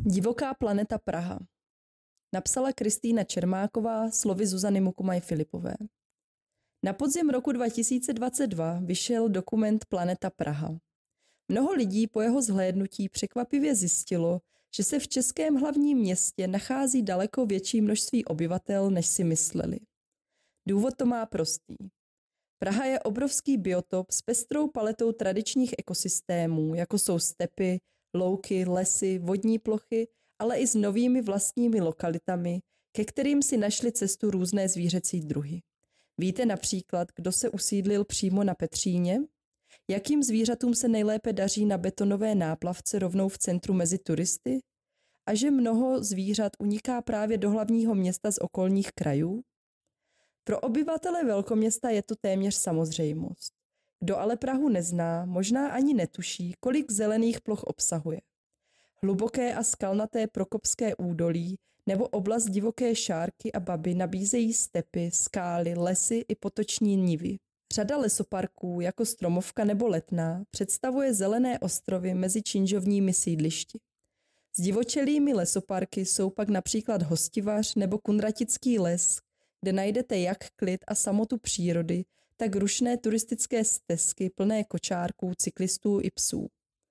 Divoká planeta Praha. Napsala Kristýna Čermáková slovy Zuzany Mukumaj-Filipové. Na podzim roku 2022 vyšel dokument Planeta Praha. Mnoho lidí po jeho zhlédnutí překvapivě zjistilo, že se v českém hlavním městě nachází daleko větší množství obyvatel, než si mysleli. Důvod to má prostý. Praha je obrovský biotop s pestrou paletou tradičních ekosystémů, jako jsou stepy, louky, lesy, vodní plochy, ale i s novými vlastními lokalitami, ke kterým si našli cestu různé zvířecí druhy. Víte například, kdo se usídlil přímo na Petříně? Jakým zvířatům se nejlépe daří na betonové náplavce rovnou v centru mezi turisty? A že mnoho zvířat uniká právě do hlavního města z okolních krajů? Pro obyvatele velkoměsta je to téměř samozřejmost. Kdo ale Prahu nezná, možná ani netuší, kolik zelených ploch obsahuje. Hluboké a skalnaté Prokopské údolí nebo oblast divoké šárky a baby nabízejí stepy, skály, lesy i potoční nivy. Řada lesoparků, jako Stromovka nebo Letná, představuje zelené ostrovy mezi činžovními sídlišti. S divočelými lesoparky jsou pak například Hostivař nebo Kunratický les, kde najdete jak klid a samotu přírody, tak rušné turistické stezky plné kočárků, cyklistů i psů.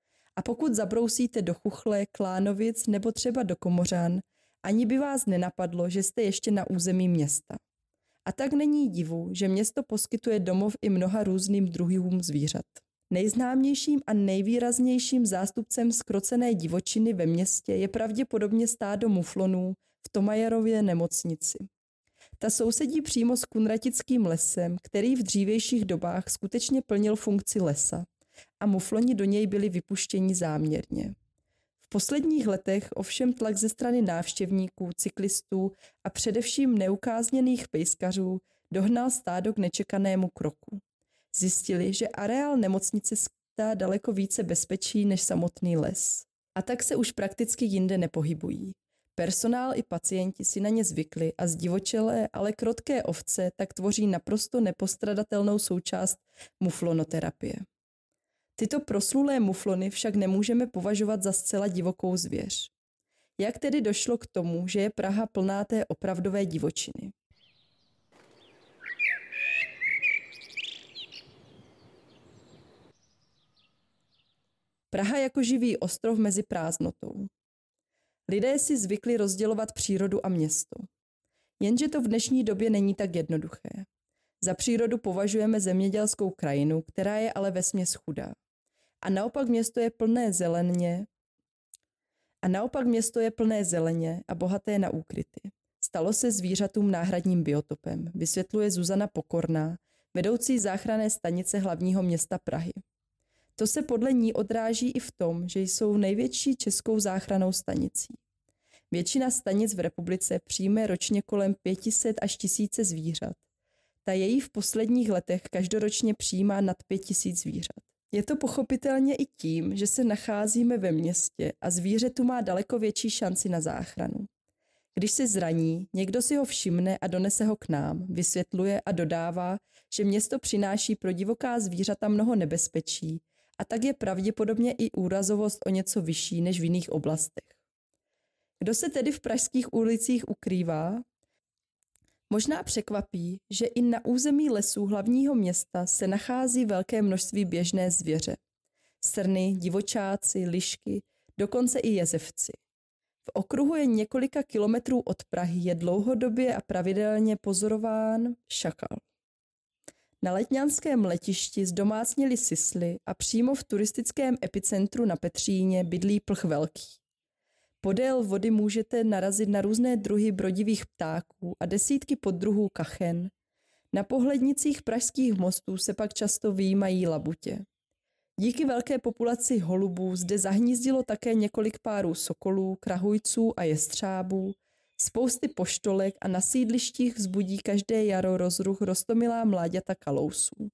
A pokud zabrousíte do Chuchle, Klánovic nebo třeba do Komořan, ani by vás nenapadlo, že jste ještě na území města. A tak není divu, že město poskytuje domov i mnoha různým druhům zvířat. Nejznámějším a nejvýraznějším zástupcem zkrocené divočiny ve městě je pravděpodobně stádo muflonů v Tomajerově nemocnici. Ta sousedí přímo s Kunratickým lesem, který v dřívějších dobách skutečně plnil funkci lesa a mufloni do něj byli vypuštěni záměrně. V posledních letech ovšem tlak ze strany návštěvníků, cyklistů a především neukázněných pejskařů dohnal stádo k nečekanému kroku. Zjistili, že areál nemocnice skýtá daleko více bezpečí než samotný les. A tak se už prakticky jinde nepohybují. Personál i pacienti si na ně zvykli a zdivočelé, ale krotké ovce tak tvoří naprosto nepostradatelnou součást muflonoterapie. Tyto proslulé muflony však nemůžeme považovat za zcela divokou zvěř. Jak tedy došlo k tomu, že je Praha plná té opravdové divočiny? Praha jako živý ostrov mezi prázdnotou. Lidé si zvykli rozdělovat přírodu a město. Jenže to v dnešní době není tak jednoduché. Za přírodu považujeme zemědělskou krajinu, která je ale vesměs chudá. A naopak město je plné zeleně a bohaté na úkryty. Stalo se zvířatům náhradním biotopem, vysvětluje Zuzana Pokorná, vedoucí záchranné stanice hlavního města Prahy. To se podle ní odráží i v tom, že jsou největší českou záchrannou stanicí. Většina stanic v republice přijme ročně kolem 500 až 1000 zvířat. Ta její v posledních letech každoročně přijímá nad 5000 zvířat. Je to pochopitelně i tím, že se nacházíme ve městě a zvíře tu má daleko větší šanci na záchranu. Když se zraní, někdo si ho všimne a donese ho k nám, vysvětluje a dodává, že město přináší pro divoká zvířata mnoho nebezpečí a tak je pravděpodobně i úrazovost o něco vyšší než v jiných oblastech. Kdo se tedy v pražských ulicích ukrývá? Možná překvapí, že i na území lesů hlavního města se nachází velké množství běžné zvěře. Srny, divočáci, lišky, dokonce i jezevci. V okruhu je několika kilometrů od Prahy je dlouhodobě a pravidelně pozorován šakal. Na letňanském letišti zdomácněli sisly a přímo v turistickém epicentru na Petříně bydlí plch velký. Podél vody můžete narazit na různé druhy brodivých ptáků a desítky poddruhů kachen. Na pohlednicích pražských mostů se pak často vyjímají labutě. Díky velké populaci holubů zde zahnízdilo také několik párů sokolů, krahujců a jestřábů, spousty poštolek a na sídlištích vzbudí každé jaro rozruch roztomilá mláďata kalousů.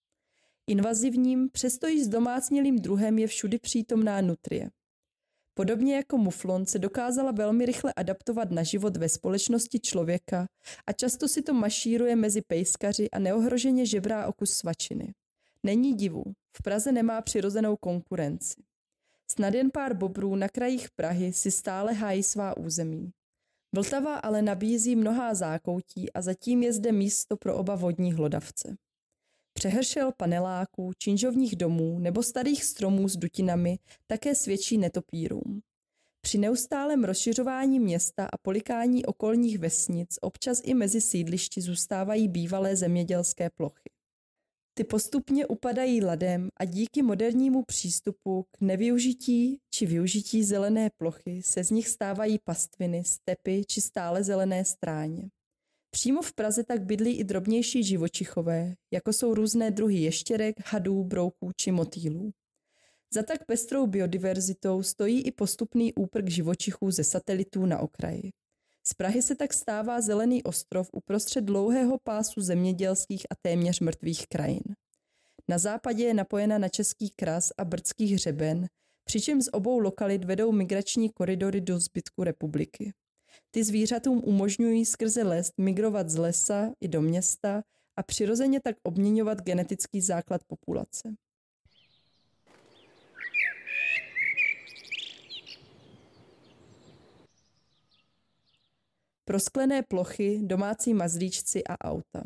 Invazivním, přesto již zdomácnělým druhem je všudy přítomná nutrie. Podobně jako muflon se dokázala velmi rychle adaptovat na život ve společnosti člověka a často si to mašíruje mezi pejskaři a neohroženě žebrá o kus svačiny. Není divu, v Praze nemá přirozenou konkurenci. Snad jen pár bobrů na krajích Prahy si stále hájí svá území. Vltava ale nabízí mnohá zákoutí a zatím je zde místo pro oba vodní hlodavce. Přehršel paneláků, činžovních domů nebo starých stromů s dutinami také svědčí netopýrům. Při neustálém rozšiřování města a polikání okolních vesnic občas i mezi sídlišti zůstávají bývalé zemědělské plochy. Ty postupně upadají ladem a díky modernímu přístupu k nevyužití či využití zelené plochy se z nich stávají pastviny, stepy či stále zelené stráně. Přímo v Praze tak bydlí i drobnější živočichové, jako jsou různé druhy ještěrek, hadů, brouků či motýlů. Za tak pestrou biodiverzitou stojí i postupný úprk živočichů ze satelitů na okraji. Z Prahy se tak stává zelený ostrov uprostřed dlouhého pásu zemědělských a téměř mrtvých krajin. Na západě je napojena na Český kras a Brdský hřeben, přičemž z obou lokalit vedou migrační koridory do zbytku republiky. Ty zvířatům umožňují skrze les migrovat z lesa i do města a přirozeně tak obměňovat genetický základ populace. Prosklené plochy, domácí mazlíčci a auta.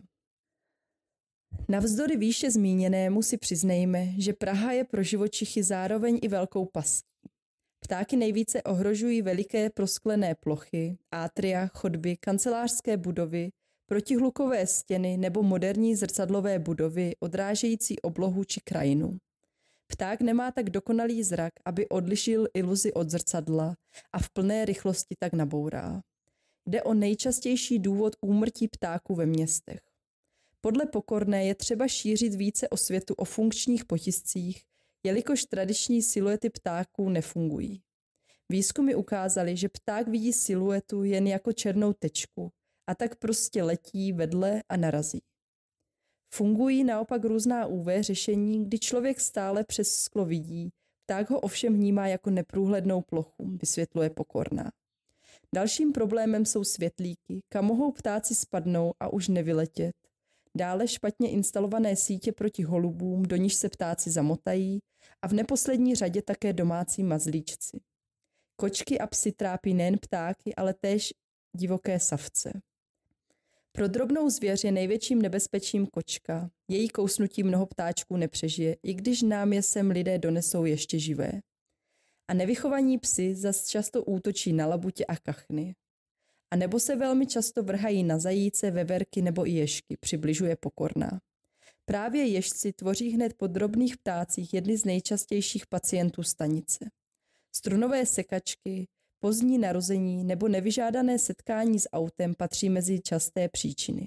Navzdory výše zmíněnému si přiznejme, že Praha je pro živočichy zároveň i velkou pastí. Ptáky nejvíce ohrožují veliké prosklené plochy, átria, chodby, kancelářské budovy, protihlukové stěny nebo moderní zrcadlové budovy odrážející oblohu či krajinu. Pták nemá tak dokonalý zrak, aby odlišil iluzi od zrcadla a v plné rychlosti tak nabourá. Jde o nejčastější důvod úmrtí ptáků ve městech. Podle Pokorné je třeba šířit více osvětu o funkčních potiscích, jelikož tradiční siluety ptáků nefungují. Výzkumy ukázaly, že pták vidí siluetu jen jako černou tečku a tak prostě letí vedle a narazí. Fungují naopak různá UV řešení, kdy člověk stále přes sklo vidí, pták ho ovšem vnímá jako neprůhlednou plochu, vysvětluje Pokorná. Dalším problémem jsou světlíky, kam mohou ptáci spadnout a už nevyletět. Dále špatně instalované sítě proti holubům, do níž se ptáci zamotají, a v neposlední řadě také domácí mazlíčci. Kočky a psy trápí nejen ptáky, ale též divoké savce. Pro drobnou zvěř je největším nebezpečím kočka. Její kousnutí mnoho ptáčků nepřežije, i když nám je sem lidé donesou ještě živé. A nevychovaní psi zas často útočí na labutě a kachny. A nebo se velmi často vrhají na zajíce, veverky nebo i ježky, přibližuje Pokorná. Právě ježci tvoří hned po drobných ptácích jedny z nejčastějších pacientů stanice. Strunové sekačky, pozdní narození nebo nevyžádané setkání s autem patří mezi časté příčiny.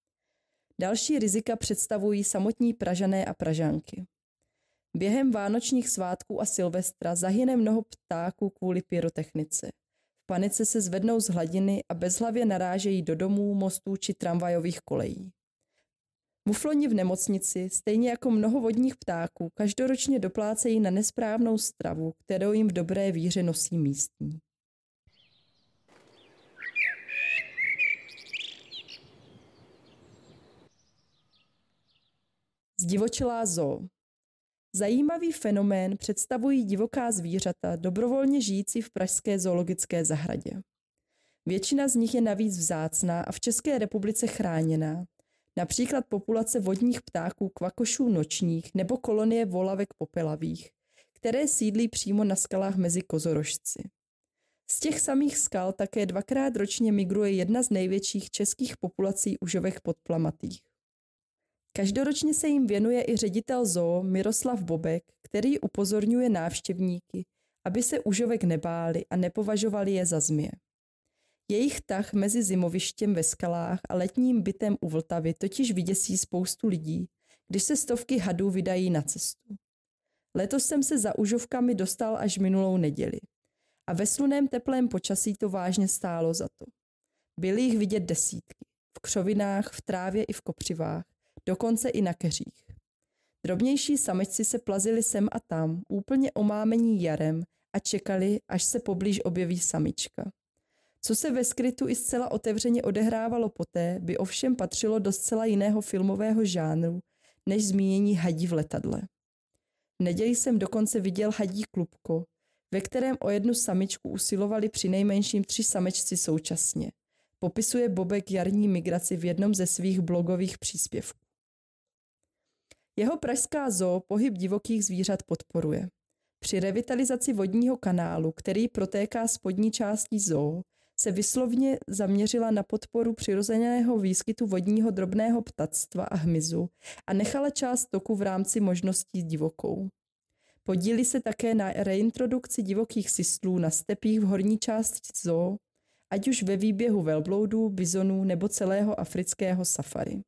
Další rizika představují samotní Pražané a Pražanky. Během vánočních svátků a Silvestra zahyne mnoho ptáků kvůli pyrotechnice. V panice se zvednou z hladiny a bezhlavě narážejí do domů, mostů či tramvajových kolejí. Mufloni v nemocnici, stejně jako mnoho vodních ptáků, každoročně doplácejí na nesprávnou stravu, kterou jim v dobré víře nosí místní. Zdivočelá zoo. Zajímavý fenomén představují divoká zvířata, dobrovolně žijící v pražské zoologické zahradě. Většina z nich je navíc vzácná a v České republice chráněná, například populace vodních ptáků kvakošů nočních nebo kolonie volavek popelavých, které sídlí přímo na skalách mezi kozorožci. Z těch samých skal také dvakrát ročně migruje jedna z největších českých populací užovek podplamatých. Každoročně se jim věnuje i ředitel zoo Miroslav Bobek, který upozorňuje návštěvníky, aby se užovek nebáli a nepovažovali je za zmije. Jejich tah mezi zimovištěm ve skalách a letním bytem u Vltavy totiž vyděsí spoustu lidí, když se stovky hadů vydají na cestu. Letos jsem se za užovkami dostal až minulou neděli. A ve sluném teplém počasí to vážně stálo za to. Byly jich vidět desítky. V křovinách, v trávě i v kopřivách. Dokonce i na keřích. Drobnější samečci se plazili sem a tam, úplně omámení jarem a čekali, až se poblíž objeví samička. Co se ve skrytu i zcela otevřeně odehrávalo poté, by ovšem patřilo do zcela jiného filmového žánru, než zmínění hadí v letadle. V neděli jsem dokonce viděl hadí klubko, ve kterém o jednu samičku usilovali přinejmenším 3 samečci současně. Popisuje Bobek jarní migraci v jednom ze svých blogových příspěvků. Jeho pražská zoo pohyb divokých zvířat podporuje. Při revitalizaci vodního kanálu, který protéká spodní částí zoo, se výslovně zaměřila na podporu přirozeného výskytu vodního drobného ptactva a hmyzu a nechala část toku v rámci možností divokou. Podílí se také na reintrodukci divokých systlů na stepích v horní části zoo, ať už ve výběhu velbloudů, bizonů nebo celého afrického safari.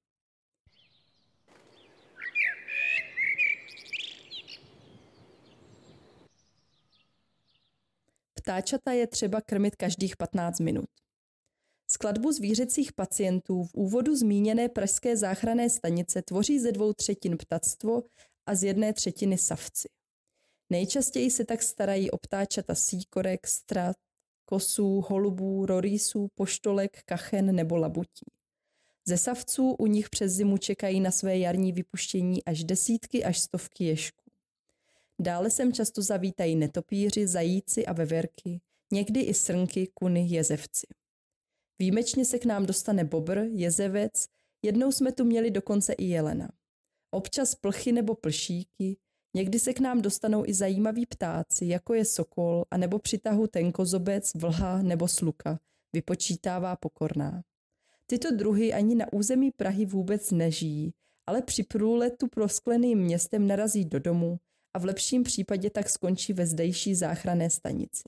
Ptáčata je třeba krmit každých 15 minut. Skladbu zvířecích pacientů v úvodu zmíněné pražské záchranné stanice tvoří ze 2/3 ptactvo a z 1/3 savci. Nejčastěji se tak starají o ptáčata síkorek, strat, kosů, holubů, rorýsů, poštolek, kachen nebo labutí. Ze savců u nich přes zimu čekají na své jarní vypuštění až desítky až stovky ježků. Dále sem často zavítají netopýři, zajíci a veverky, někdy i srnky, kuny, jezevci. Výjimečně se k nám dostane bobr, jezevec, jednou jsme tu měli dokonce i jelena. Občas plchy nebo plšíky, někdy se k nám dostanou i zajímaví ptáci, jako je sokol, anebo při tahu tenkozobec, vlha nebo sluka, vypočítává Pokorná. Tyto druhy ani na území Prahy vůbec nežijí, ale při průletu proskleným městem narazí do domu a v lepším případě tak skončí ve zdejší záchranné stanici.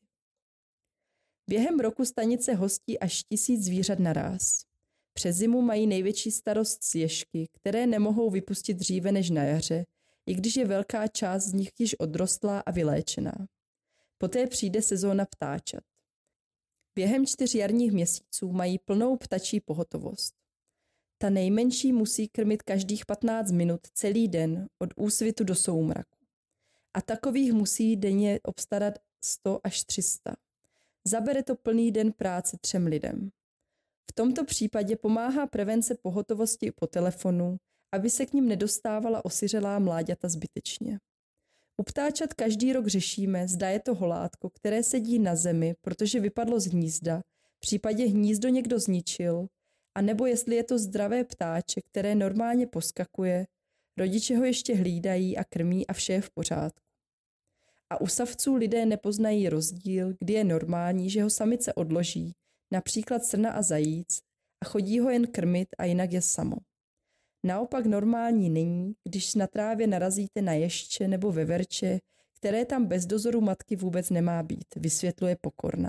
Během roku stanice hostí až 1000 zvířat naráz. Přes zimu mají největší starost s ježky, které nemohou vypustit dříve než na jaře, i když je velká část z nich již odrostlá a vyléčená. Poté přijde sezóna ptáčat. Během 4 jarních měsíců mají plnou ptačí pohotovost. Ta nejmenší musí krmit každých 15 minut celý den od úsvitu do soumraku. A takových musí denně obstarat 100 až 300. Zabere to plný den práce 3 lidem. V tomto případě pomáhá prevence pohotovosti po telefonu, aby se k nim nedostávala osiřelá mláďata zbytečně. U ptáčat každý rok řešíme, zda je to holátko, které sedí na zemi, protože vypadlo z hnízda, v případě hnízdo někdo zničil, anebo jestli je to zdravé ptáče, které normálně poskakuje, rodiče ho ještě hlídají a krmí a vše je v pořádku. A u savců lidé nepoznají rozdíl, kdy je normální, že ho samice odloží, například srna a zajíc, a chodí ho jen krmit a jinak je samo. Naopak normální není, když na trávě narazíte na ježče nebo veverče, které tam bez dozoru matky vůbec nemá být, vysvětluje Pokorná.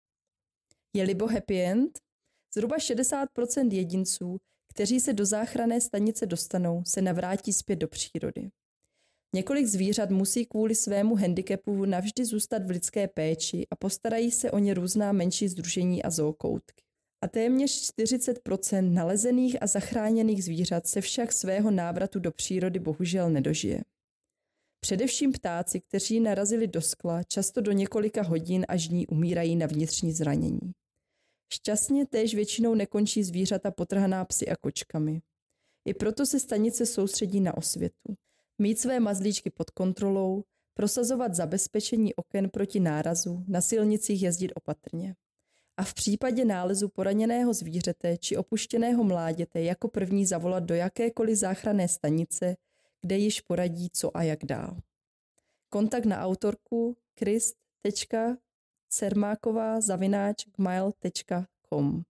Je libo happy end? Zhruba 60% jedinců, kteří se do záchranné stanice dostanou, se navrátí zpět do přírody. Několik zvířat musí kvůli svému handicapu navždy zůstat v lidské péči a postarají se o ně různá menší sdružení a zookoutky. A téměř 40% nalezených a zachráněných zvířat se však svého návratu do přírody bohužel nedožije. Především ptáci, kteří narazili do skla, často do několika hodin až dní umírají na vnitřní zranění. Šťastně též většinou nekončí zvířata potrhaná psy a kočkami. I proto se stanice soustředí na osvětu. Mít své mazlíčky pod kontrolou, prosazovat zabezpečení oken proti nárazu, na silnicích jezdit opatrně. A v případě nálezu poraněného zvířete či opuštěného mláděte jako první zavolat do jakékoliv záchranné stanice, kde již poradí co a jak dál. Kontakt na autorku krist.cermáková@gmail.com